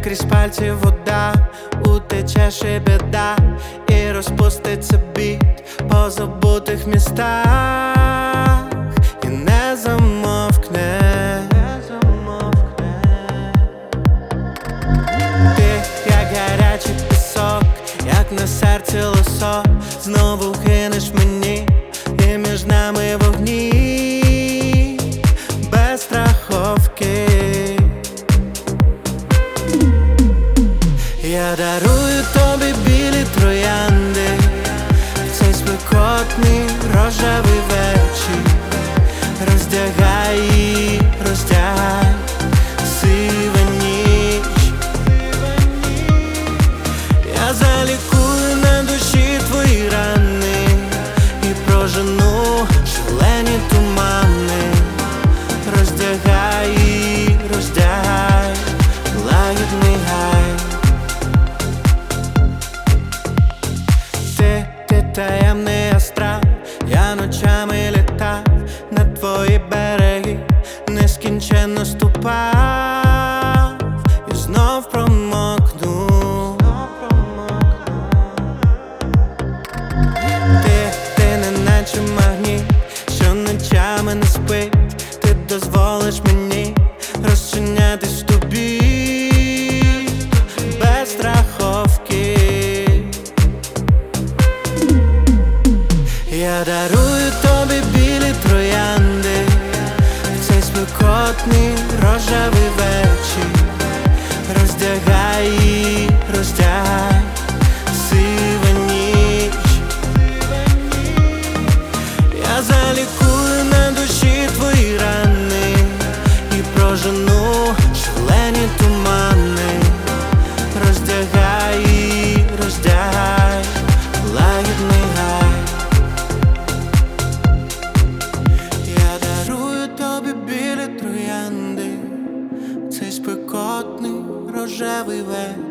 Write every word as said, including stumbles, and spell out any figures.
крізь пальці вода, утечеш і біда, і розпуститься біт по забутих містах, і не замовкне. Ти, як гарячий пісок, як на серці лосо, знову кинеш мені, і між нами вогні, без страховки. Я дарую тобі білі троянди в цей спекотний рожевий вечір. Роздягай її, роздягай, сива ніч. Я залікую на душі твої рани і прожену шалені тумани. Роздягай її, роздягай, лагідний гай. Ти, ти таємний астрал, я ночами літав на твої береги, нескінченно ступав і знов промокнув. Ти, ти неначе магніт, що ночами не спить. Ти дозволиш мені розчинятись в тобі без страховки. Я дарую тобі білі троянди в цей спекотний рожевий вечір. Роздягай її, роздягай, сива ніч. Я залікую на душі твої рани і прожену шалені тумани. Роздягай її, роздягай, лагідний гай. Я дарую тобі білі троянди в цей спекотний рожевий вечір.